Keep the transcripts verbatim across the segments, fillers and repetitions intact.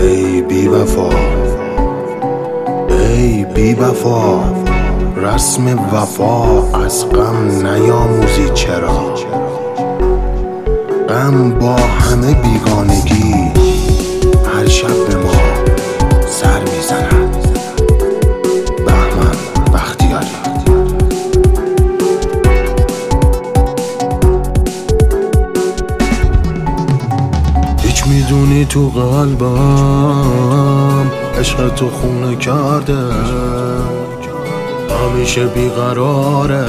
ای بی وفا، ای بی وفا، رسم وفا از غم نیاموزی چرا؟ غم با همه بیگانگی هر شب به ما سر میزند. بهمن بختیاری. هیچ میدونی تو قلبم عشق تو خونه کرده، همیشه بیقراره،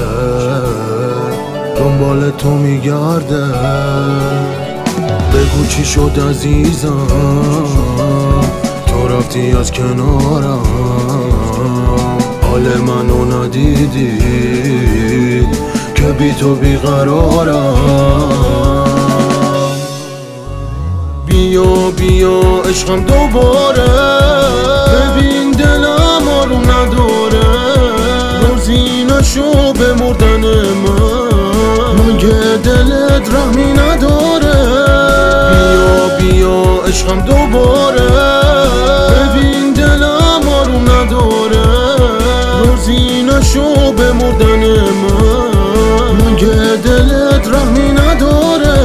دنبال تو میگرده. بگو چی شد عزیزم، تو رفتی از کنارم، حال منو ندیدی که بی تو بیقرارم. بیا بیا عشقم دوباره، ببین دلم آروم نداره، روزی نشو به مردن من، مگه دلت رحمی نداره؟ بیا بیا عشقم دوباره، ببین دلم آروم نداره، روزی نشو به مردن من، مگه دلت رحمی نداره؟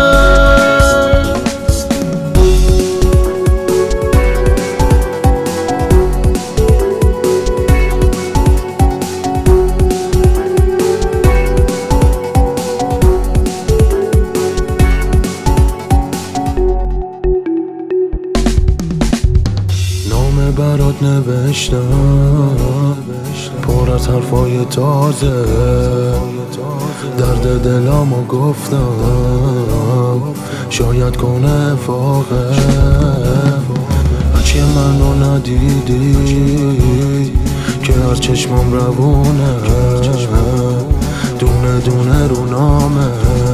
برات نوشتم پر از حرفای تازه، درد دلامو گفتم شاید کنه فاقه. هرچی منو ندیدی که هر چشمم روونه، دونه دونه رو نامه،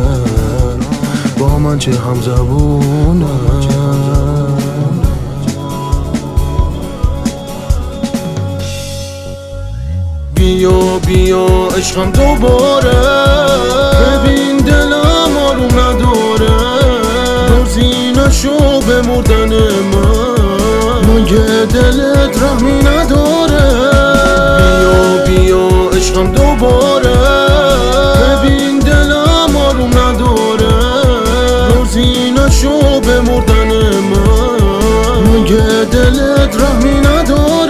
با من چه هم زبونه. بیا بیا عشقم دوباره، ببین دلم آروم نداره، روزی نشو به مردن من، مگه دلت رحمی نداره؟ بیا بیا عشقم دوباره، ببین دلم آروم نداره، روزی نشو به مردن من، مگه دلت رحمی نداره؟